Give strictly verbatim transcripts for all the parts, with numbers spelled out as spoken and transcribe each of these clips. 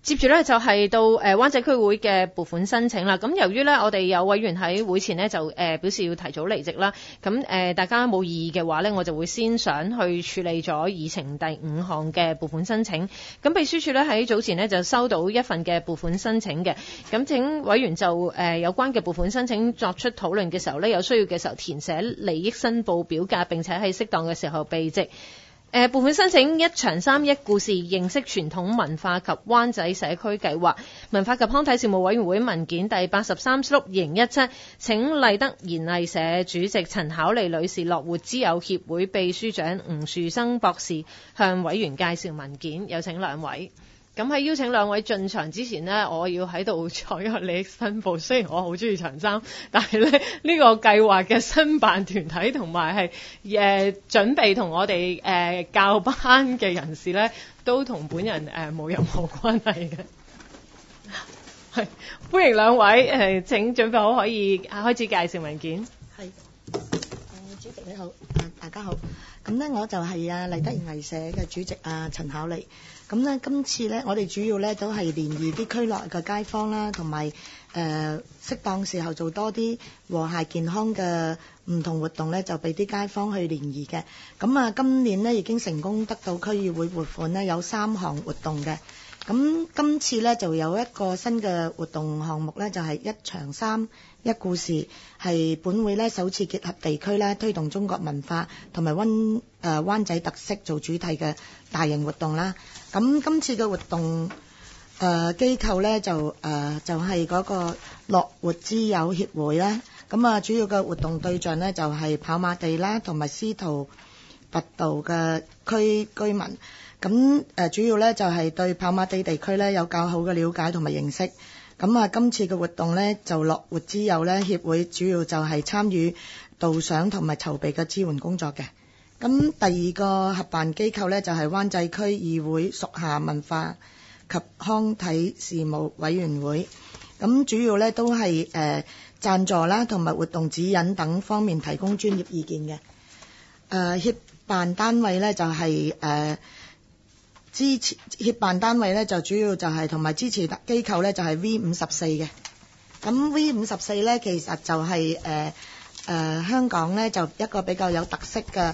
接住咧就係到誒灣仔區會嘅撥款申請啦。咁由於咧我哋有委員喺會前呢就誒表示要提早離席啦，咁誒大家冇異議嘅話咧，我就會先想去處理咗議程第五項嘅撥款申請。咁秘書處咧喺早前呢就收到一份嘅撥款申請嘅，咁請委員就誒有關嘅撥款申請作出討論嘅時候咧，有需要嘅時候填寫利益申報表格，並且喺適當嘅時候備席。誒撥款申請一長三一故事認識傳統文化及灣仔社區計劃文化及康體事務委員會文件第八十三碌二零一七，請麗德賢藝社主席陳巧妮女士、樂活之友協會秘書長吳樹生博士向委員介紹文件，有請兩位。咁喺邀請兩位進場之前呢，我要喺度做一個利益申報。雖然我好中意長衫，但係咧呢、呢個計劃嘅申辦團體同埋係誒準備同我哋誒、呃、教班嘅人士咧，都同本人誒冇、呃、任何關係嘅。係歡迎兩位誒、呃，請準備好可以開始介紹文件。 係誒、呃，主席你好，啊大家好。咁咧我就係啊麗德賢藝社嘅主席啊陳巧妮。咁咧，今次咧，我哋主要咧都係聯誼啲區內嘅街坊啦，同埋誒適當時候做多啲和諧健康嘅唔同活動咧，就俾啲街坊去聯誼嘅。咁啊，今年咧已經成功得到區議會撥款咧，有三項活動嘅。咁今次咧就有一個新嘅活動項目咧，就係一場三一故事，係本會咧首次結合地區咧推動中國文化同埋灣誒灣仔特色做主題嘅大型活動啦。咁今次嘅活動誒機構咧就誒、呃、就係、是、嗰個樂活之友協會啦。咁啊主要嘅活動對象咧就係跑馬地啦，同埋司徒拔道嘅區居民。咁誒主要咧就係對跑馬地地區咧有較好嘅了解同埋認識。咁啊今次嘅活動咧就樂活之友咧協會主要就係參與導賞同埋籌備嘅支援工作嘅。咁第二個合辦機構咧就係灣仔區議會屬下文化及康體事務委員會。咁主要咧都係誒贊助啦同埋活動指引等方面提供專業意見嘅。誒協辦單位咧就係誒支持協辦單位咧就主要就係同埋支持機構咧就係 V 五十四嘅。咁 V 五十四咧其實就係誒誒香港咧就一個比較有特色嘅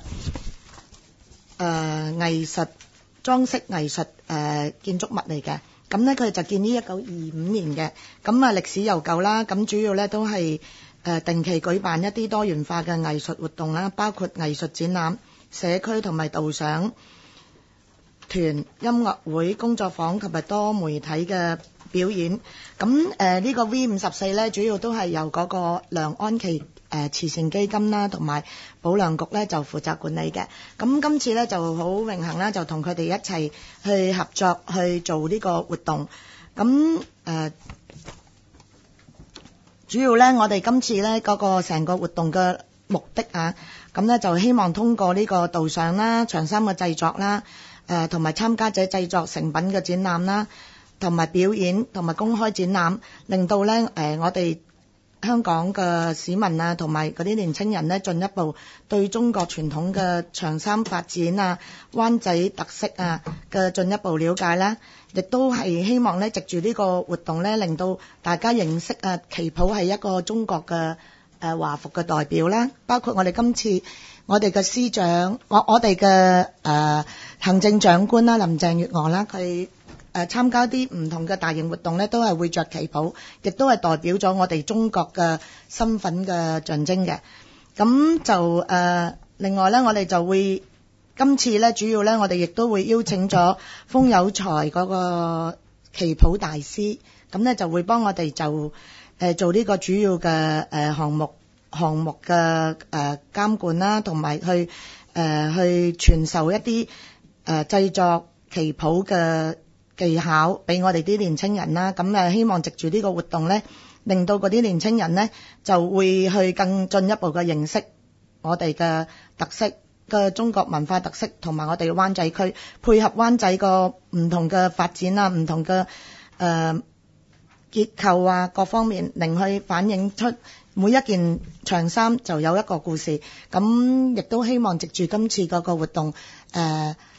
誒藝術裝飾藝術誒建築物嚟嘅。咁咧佢就建於一九二五年嘅。咁啊歷史悠久啦。咁主要咧都係誒定期舉辦一啲多元化嘅藝術活動啦，包括藝術展覽、社區同埋導賞團、音樂會、工作坊及埋多媒體嘅表演。咁誒呢個 V 五十四咧，主要都係由嗰個梁安琪誒、呃、慈善基金啦，同埋保良局咧就負責管理嘅。咁今次咧就好榮幸啦，就同佢哋一齊去合作去做呢個活動。咁誒、呃、主要咧，我哋今次咧嗰、那個成個活動嘅目的啊，咁咧就希望通過呢個導賞啦、長衫嘅製作啦。誒同埋參加者製作成品嘅展覽啦，同埋表演同埋公開展覽，令到咧誒、呃、我哋香港嘅市民啊，同埋嗰啲年青人咧進一步對中國傳統嘅長衫發展啊、灣仔特色啊嘅進一步了解啦，亦都係希望咧藉住呢個活動咧，令到大家認識啊旗袍係一個中國嘅誒華服嘅代表啦，包括我哋今次我哋嘅司長，我我哋嘅誒行政長官啦，林鄭月娥啦，佢誒參加啲唔同嘅大型活動咧，都係會着旗袍，亦都係代表咗我哋中國嘅身份嘅象徵嘅。咁就誒、呃、另外咧，我哋就會今次咧，主要咧，我哋亦都會邀請咗風有才嗰個旗袍大師，咁咧就會幫我哋就誒、呃、做呢個主要嘅誒、呃、項目項目嘅誒、呃、監管啦，同埋去誒、呃、去傳授一啲誒、呃、製作旗袍嘅技巧俾我哋啲年青人啦。咁誒希望藉住呢個活動咧，令到嗰啲年青人咧就會去更進一步嘅認識我哋嘅特色嘅中國文化特色，同埋我哋嘅灣仔區配合灣仔個唔同嘅發展啊，唔同嘅誒、呃、結構啊，各方面令去反映出每一件長衫就有一個故事。咁亦都希望藉住今次嗰個活動誒、呃、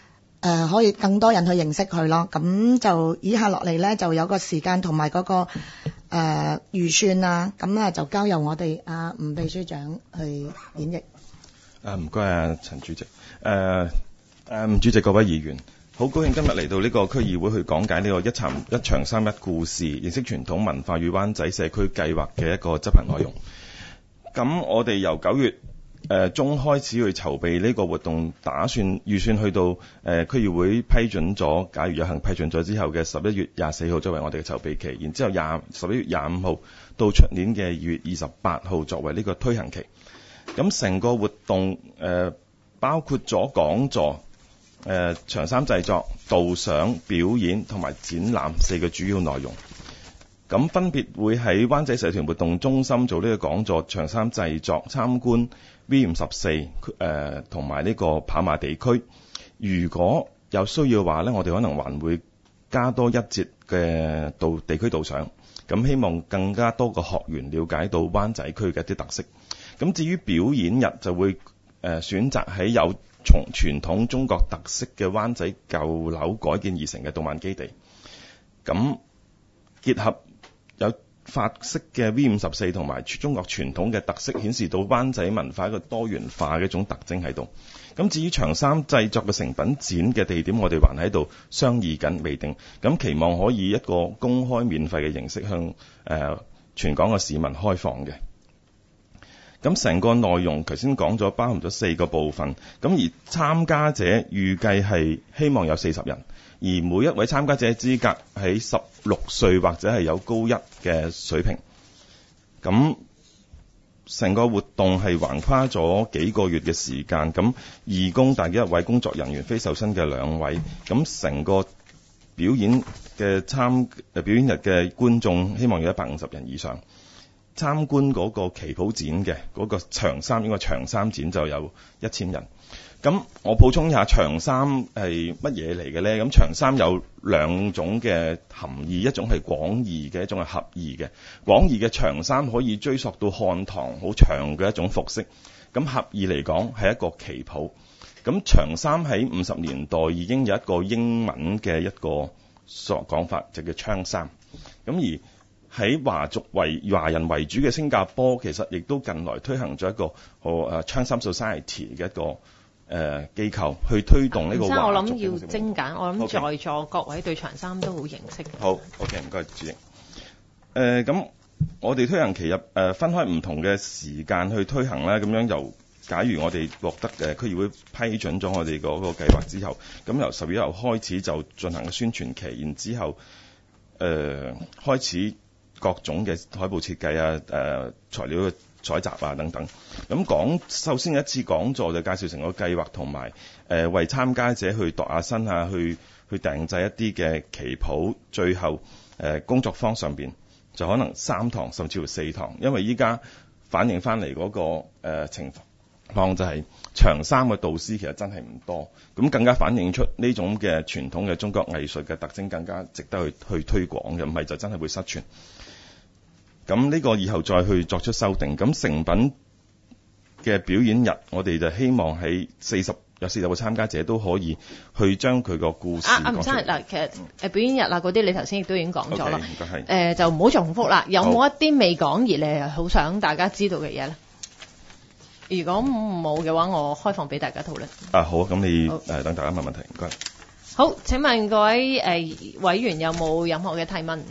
呃、可以更多人去認識佢咯。咁就以下落嚟咧，就有個時間同埋嗰個誒、呃、預算啊，咁啊就交由我哋阿吳秘書長去演繹。 啊，唔該啊，陳主席。誒、呃、誒，吳主席，各位議員，好高興今日嚟到呢個區議會去講解呢個一場一長三一故事，認識傳統文化與灣仔社區計劃嘅一個執行內容。咁我哋由九月誒、呃、中開始去籌備呢個活動，打算預算去到誒、呃、區議會批准咗，假如有幸批准咗之後嘅十一月廿四號作為我哋嘅籌備期，然之後廿十一月廿五號到出年嘅二月二十八號作為呢個推行期。咁成個活動誒、呃、包括咗講座、誒、呃、長衫製作、導賞、表演同埋展覽四個主要內容。咁分別會喺灣仔社團活動中心做呢個講座、長衫製作、參觀 V 五十四誒同埋呢個跑馬地區。如果有需要嘅話咧，我哋可能還會加多一節嘅導地區導賞。咁希望更加多個學員了解到灣仔區嘅一啲特色。咁至於表演日就會誒、呃、選擇喺有從傳統中國特色嘅灣仔舊樓改建而成嘅動漫基地，咁結合有法式嘅 V 五十四同埋中國傳統嘅特色，顯示到灣仔文化一個多元化嘅一種特徵喺度。咁至於長衫製作嘅成品展嘅地點，我哋還喺度商議緊，未定。咁期望可以一個公開免費嘅形式向誒、呃、全港嘅市民開放嘅。咁成個內容頭先講咗，包含咗四個部分。咁而參加者預計係希望有四十人，而每一位參加者資格喺十六歲或者係有高一嘅水平。咁成個活動係橫跨咗幾個月嘅時間。咁義工大約一位，工作人員非受薪嘅兩位。咁成個表演嘅參誒表演日嘅觀眾希望有一百五十人以上。參觀嗰個旗袍展嘅嗰個長衫，應該長衫展就有一千人。咁我補充一下，長衫係乜嘢嚟嘅呢？咁長衫有兩種嘅含義，一種係廣義嘅，一種係合義嘅。廣義嘅長衫可以追溯到漢唐好長嘅一種服飾。咁合義嚟講係一個旗袍。咁長衫喺五十年代已經有一個英文嘅一個所講法，就叫槍衫。咁而喺華族為華人為主嘅新加坡，其實亦都近來推行咗一個好誒長衫 society 嘅一個誒、呃、機構，去推動呢個華族。我諗要精簡，我諗在座各位對長衫都好認識。 好 ，OK， 唔該主席。誒、呃，咁我哋推行期入誒、呃、分開唔同嘅時間去推行啦。咁樣由假如我哋獲得誒區議會批准咗我哋嗰個計劃之後，咁由十月一號開始就進行宣傳期，然之後誒、呃、開始。各種嘅海報設計啊、誒、呃、材料嘅採集啊等等。咁講首先一次講座就介紹成個計劃，同埋誒為參加者去度下身啊，去去訂製一啲嘅旗袍。最後誒、呃、工作坊上邊就可能三堂甚至乎四堂，因為依家反映翻嚟嗰個、呃、情況就係長衫嘅導師其實真係唔多，咁更加反映出呢種嘅傳統嘅中國藝術嘅特徵更加值得去去推廣嘅，唔係就真係會失傳。咁呢個以後再去作出修訂。咁成品嘅表演日，我哋就希望喺四十有四十個參加者都可以去將佢個故事講出嚟。啊，吳生嗱，其實誒表演日啊嗰啲，你頭先亦都已經講咗啦。誒、呃、就唔好重複啦。有冇一啲未講而你係好想大家知道嘅嘢咧？如果冇嘅話，我開放俾大家討論。啊好，咁你誒、呃、等大家問問題，唔該。好，請問各位誒、呃、委員有冇任何嘅提問？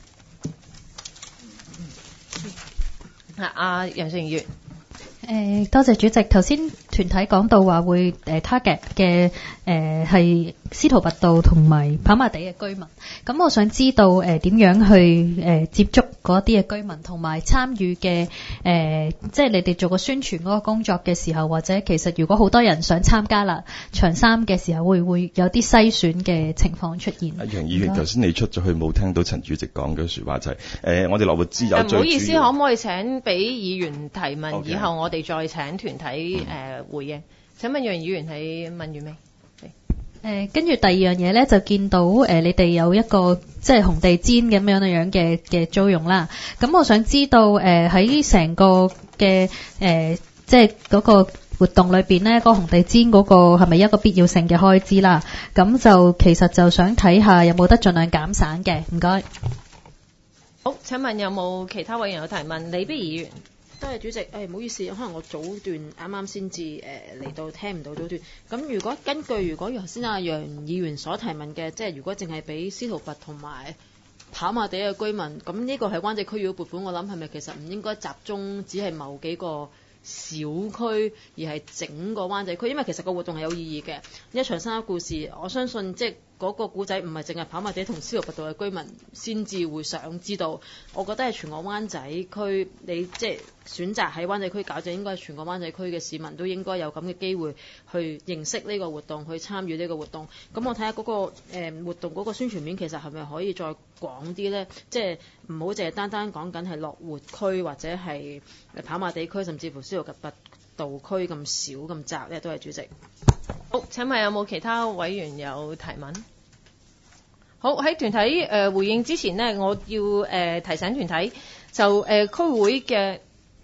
阿楊成員， 誒多謝主席。頭先團體講到話會誒 target 嘅誒係司徒拔道同埋跑馬地嘅居民，咁我想知道誒點樣去誒接觸嗰啲嘅居民，同埋參與嘅誒，即係你哋做個宣傳嗰個工作嘅時候，或者其實如果好多人想參加啦長衫嘅時候，會唔會有啲篩選嘅情況出現？ 阿楊議員，頭先你出咗去冇聽到陳主席講嘅説話就係、是、誒、呃，我哋樂活之友最主要。唔好意思，可唔可以請俾議員提問，okay. 以後我哋再請團體誒、呃、回應？請問楊議員係問完未？ 誒跟住第二樣嘢咧，就見到誒、呃、你哋有一個即係紅地氈咁樣樣嘅嘅租用啦。咁我想知道誒喺成個嘅誒、呃、即係嗰個活動裏邊呢，個紅地氈嗰個係咪一個必要性嘅開支啦？咁就其實就想睇下有冇得盡量減省嘅。唔該。 好，請問有冇其他委員有提問？李碧議員。 多謝主席，誒、哎、唔好意思，可能我早段啱啱先至誒嚟到聽唔到早段。咁如果根據如果頭先阿楊議員所提問嘅，即係如果淨係俾司徒拔同埋跑馬地嘅居民，咁呢個係灣仔區議會撥款，我諗係咪其實唔應該集中只係某幾個小區，而係整個灣仔區？因為其實個活動係有意義嘅。一場三一故事，我相信即係嗰個故仔唔係淨係跑馬地同司徒拔道嘅居民先至會想知道。我覺得係全個灣仔區，你即係選擇喺灣仔區搞，就應該係全個灣仔區嘅市民都應該有咁嘅機會去認識呢個活動，去參與呢個活動。咁我睇下嗰個誒、呃、活動嗰個宣傳面，其實係咪可以再廣啲呢？即係唔好淨係單單講緊係樂活區或者係跑馬地區，甚至乎司徒拔道區咁少咁窄呢？都係主席。 好，請問有冇其他委員有提問？好，喺團體誒、呃、回應之前呢，我要誒、呃、提醒團體就誒、呃、區會嘅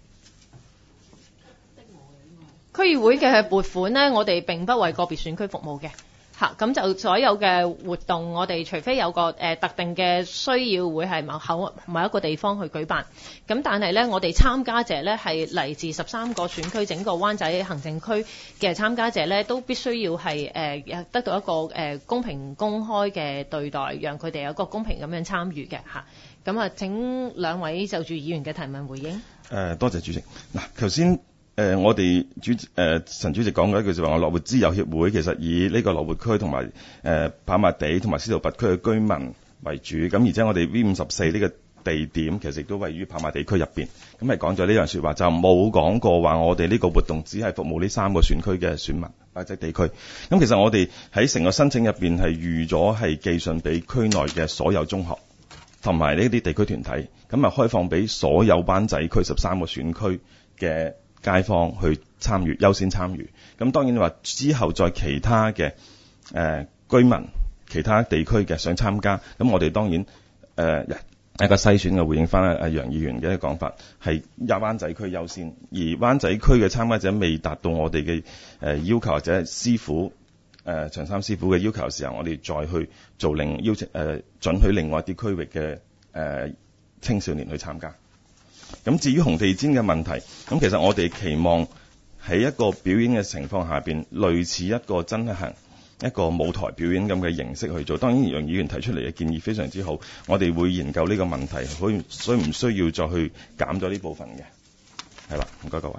區議會嘅撥款呢，我哋並不為個別選區服務嘅。嚇，咁就所有嘅活動，我哋除非有個誒、呃、特定嘅需要，會係某口某一個地方去舉辦。咁但係咧，我哋參加者咧係嚟自十三個選區，整個灣仔行政區嘅參加者咧，都必須要係誒、呃、得到一個誒、呃、公平公開嘅對待，讓佢哋有一個公平咁樣參與嘅嚇。咁啊，請兩位就住議員嘅提問回應。 誒、呃，多謝主席。嗱，頭先。誒、呃，我哋主誒、呃、陳主席講過一句就話，我樂活之友協會其實以呢個樂活區同埋誒跑馬地同埋司徒拔區嘅居民為主，咁而且我哋 V 五十四呢個地點其實亦都位於跑馬地區入邊，咁係講咗呢樣説話，就冇講過話我哋呢個活動只係服務呢三個選區嘅選民或者地區。咁其實我哋喺成個申請入邊係預咗係寄信俾區內嘅所有中學同埋呢啲地區團體，咁啊開放俾所有灣仔區十三個選區嘅街坊去參與，優先參與。咁當然你話之後再其他嘅誒、呃、居民、其他地區嘅想參加，咁我哋當然誒、呃、一個篩選嘅回應翻阿楊議員嘅一個講法，係入灣仔區優先，而灣仔區嘅參加者未達到我哋嘅誒要求或者師傅誒、呃、長三師傅嘅要求嘅時候，我哋再去做另邀請誒准許另外一啲區域嘅誒、呃、青少年去參加。咁至於紅地氈嘅問題，咁其實我哋期望喺一個表演嘅情況下邊，類似一個真係行一個舞台表演咁嘅形式去做。當然楊議員提出嚟嘅建議非常之好，我哋會研究呢個問題，所以所以唔需要再去減咗呢部分嘅。係啦，唔該各位。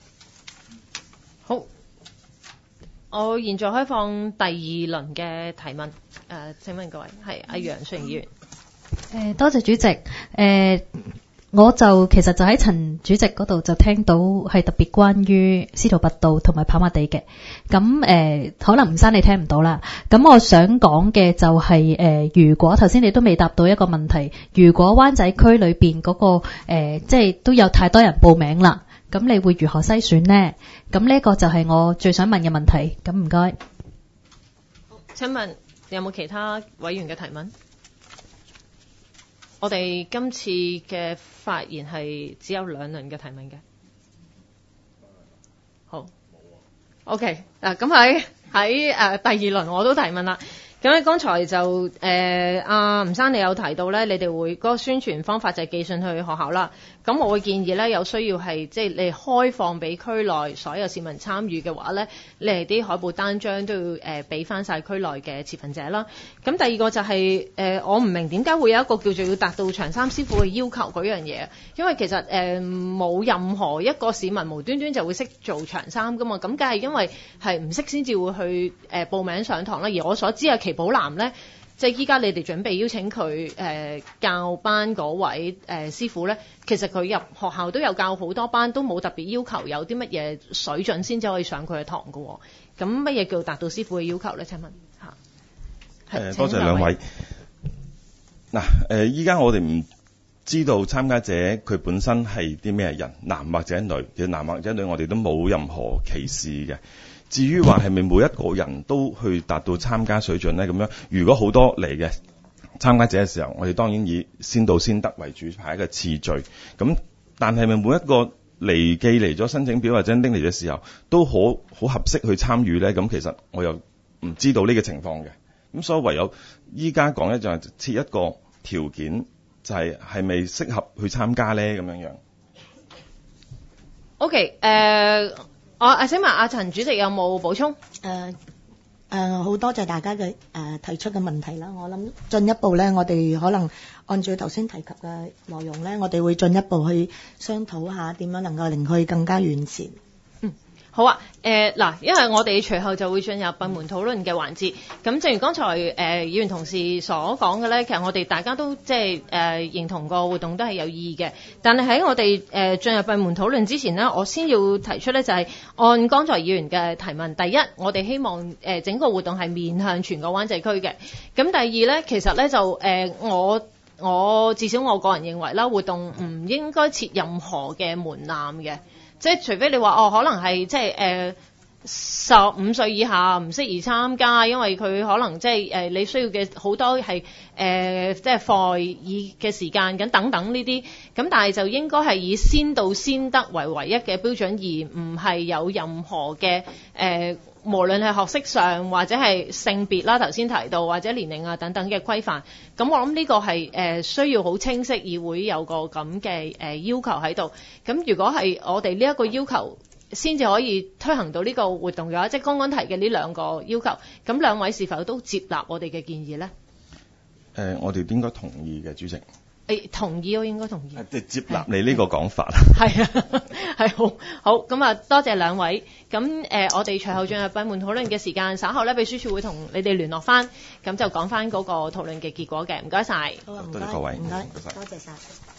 好，我現在開放第二輪嘅提問。誒、呃，請問各位係阿楊淑瑩議員。 誒、呃，多謝主席。誒、呃。我就其實就喺陳主席嗰度就聽到係特別關於司徒拔道同埋跑馬地嘅，咁誒、呃、可能吳生你聽唔到啦。咁我想講嘅就係、是、誒、呃，如果頭先你都未答到一個問題，如果灣仔區裏邊嗰、那個誒、呃、即係都有太多人報名啦，咁你會如何篩選呢？咁呢個就係我最想問嘅問題。咁唔該。 請問有冇其他委員嘅提問？我哋今次嘅發言係只有兩輪嘅提問嘅。好。OK，嗱咁喺喺誒第二輪我都提問啦。咁咧剛才就誒阿吳生你有提到咧，你哋會嗰、那個宣傳方法就係寄信去學校啦。咁我會建議咧，有需要係即係你開放俾區內所有市民參與嘅話咧，你哋啲海報單張都要誒俾翻晒區內嘅持份者啦。咁第二個就係、是、誒、呃、我唔明點解會有一個叫做要達到長三師傅嘅要求嗰樣嘢，因為其實誒冇、呃、任何一個市民無端端就會識做長三噶嘛，咁梗係因為係唔識先至會去誒、呃、報名上堂啦。而我所知啊，祁寶南咧。即係依家你哋準備邀請佢誒、呃、教班嗰位誒、呃、師傅咧，其實佢入學校都有教好多班，都冇特別要求有啲乜嘢水準先至可以上佢嘅堂㗎喎。咁乜嘢叫達到師傅嘅要求咧？請問嚇。誒、 呃，多謝兩位。嗱誒，依家我哋唔知道參加者佢本身係啲咩人，男或者女。其實男或者女我哋都冇任何歧視嘅。至於話係咪每一個人都去達到參加水準呢？咁樣如果好多嚟嘅參加者嘅時候，我哋當然以先到先得為主，排一個次序。咁但係咪每一個嚟寄嚟咗申請表或者拎嚟嘅時候，都好好合適去參與咧？咁其實我又唔知道呢個情況嘅，咁所以唯有依家講咧就係設一個條件，就係係咪適合去參加咧咁樣樣。 OK， 誒、呃，我啊請問阿陳主席有冇補充？ 誒誒，好多謝大家嘅誒、呃、提出嘅問題啦。我諗進一步咧，我哋可能按照頭先提及嘅內容咧，我哋會進一步去商討下點樣能夠令佢更加完善。 好啊，誒、呃、嗱，因為我哋隨後就會進入閉門討論嘅環節。咁正如剛才誒、呃、議員同事所講嘅咧，其實我哋大家都即係誒認同個活動都係有意義嘅。但係喺我哋誒進入閉門討論之前呢，我先要提出咧就係、是、按剛才議員嘅提問，第一，我哋希望誒、呃、整個活動係面向全個灣仔區嘅。咁第二咧，其實咧就誒、呃、我我至少我個人認為啦，活動唔應該設任何嘅門檻嘅。即係除非你話哦，可能係即係誒十五歲以下唔適宜參加，因為佢可能即係誒你需要嘅好多係誒、呃、即係課外嘅時間咁等等呢啲，咁但係就應該係以先到先得為唯一嘅標準，而唔係有任何嘅誒、呃、無論係學識上或者係性別啦，頭先提到或者年齡啊等等嘅規範。咁我諗呢個係誒、呃、需要好清晰，議會有個咁嘅誒要求喺度。咁如果係我哋呢一個要求先至可以推行到呢個活動嘅話，即係剛剛提嘅呢兩個要求，咁兩位是否都接納我哋嘅建議呢？ 誒、呃，我哋應該同意嘅，主席。 誒，同意，我應該同意。 即係接納你呢個講法。 係啊，係好好咁啊，多謝兩位。咁誒、呃，我哋隨後進入閉門討論嘅時間，稍後咧秘書處會同你哋聯絡翻，咁就講翻嗰個討論嘅結果嘅。唔該晒。 好啊，唔多謝各位， 唔該， 多謝多謝晒。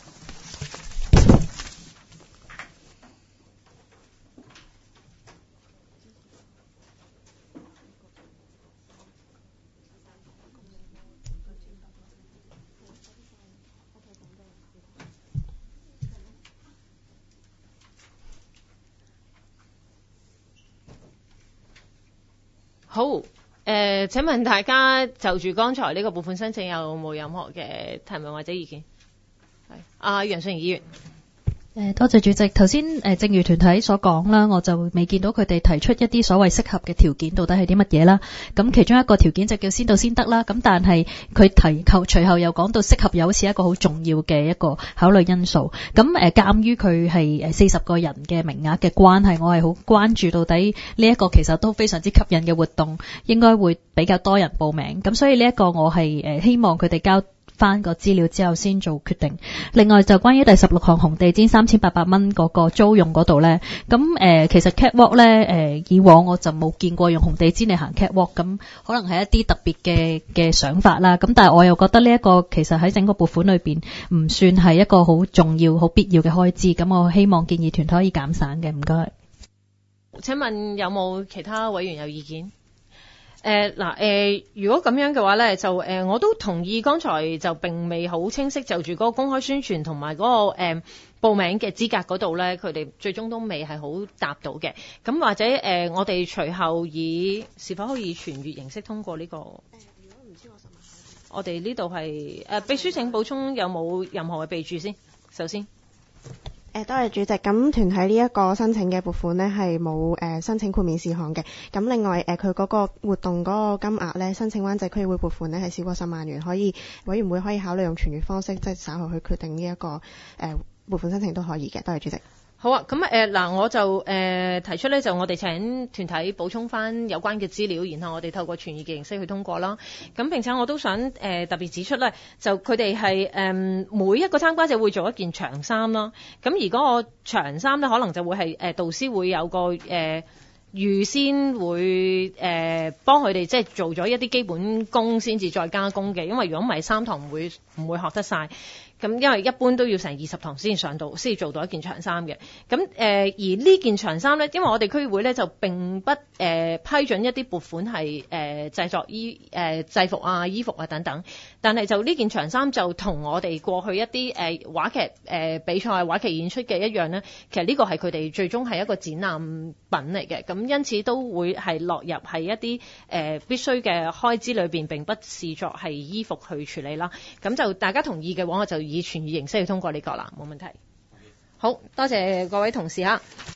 好，誒、呃，請問大家就住剛才呢個撥款申請有冇任何嘅提問或者意見？係，阿楊順議員。 誒，多謝主席。頭先誒，正如團體所講啦，我就未見到佢哋提出一啲所謂適合嘅條件，到底係啲乜嘢啦？咁其中一個條件就叫先到先得啦。咁但係佢提及隨後又講到適合，又好似一個好重要嘅一個考慮因素。咁誒，鑑於佢係誒四十個人嘅名額嘅關係，我係好關注到底呢一個其實都非常之吸引嘅活動，應該會比較多人報名。咁所以呢一個我係誒希望佢哋交翻個資料之後先做決定。另外就關於第十六項紅地氈三千八百蚊嗰個租用嗰度呢，咁誒、呃、其實 catwalk 呢，誒、呃、以往我就冇見過用紅地氈嚟行 catwalk，咁可能係一啲特別嘅嘅想法啦。咁但係我又覺得呢一個其實喺整個撥款裏邊唔算係一個好重要、好必要嘅開支。咁我希望建議團體可以減省嘅。唔該。 請問有冇其他委員有意見？誒嗱誒，如果咁樣嘅話咧，就誒、呃、我都同意，剛才就並未好清晰就住嗰個公開宣傳同埋嗰個誒、呃、報名嘅資格嗰度咧，佢哋最終都未係好答到嘅。咁或者誒、呃，我哋隨後以是否可以傳閱形式通過呢、這個？誒、呃，如果唔知我實問我哋呢度係誒秘書請補充有冇任何嘅備註先？首先。 誒，多謝主席。咁團體呢一個申請嘅撥款呢，係冇誒申請豁免事項嘅。咁另外誒，佢嗰個活動嗰個金額呢，申請灣仔區議會撥款呢係少過十萬元，可以委員會可以考慮用傳閱方式，即係稍後去決定呢一個誒撥款申請都可以嘅。多謝主席。 好啊，咁誒嗱，我就誒、呃、提出咧，就我哋請團體補充翻有關嘅資料，然後我哋透過傳閱嘅形式去通過啦。咁並且我都想誒、呃、特別指出咧，就佢哋係誒每一個參加者會做一件長衫啦。咁而嗰個長衫咧，可能就會係誒、呃、導師會有個誒、呃、預先會誒幫佢哋即係做咗一啲基本功先至再加工嘅，因為如果唔係三堂唔會唔會學得晒。咁因為一般都要成二十堂先上到，先做到一件長衫嘅。咁誒、呃、而呢件長衫咧，因為我哋區議會咧就並不誒、呃、批准一啲撥款係誒、呃、製作衣誒、呃、制服啊、衣服啊等等。但係就呢件長衫就同我哋過去一啲誒、呃、話劇誒、呃、比賽、話劇演出嘅一樣咧，其實呢個係佢哋最終係一個展覽品嚟嘅。咁因此都會係落入係一啲誒、呃、必須嘅開支裏邊，並不視作係衣服去處理啦。咁就大家同意嘅話，我就以傳閱形式去通過呢個啦，冇問題。 好多謝各位同事嚇。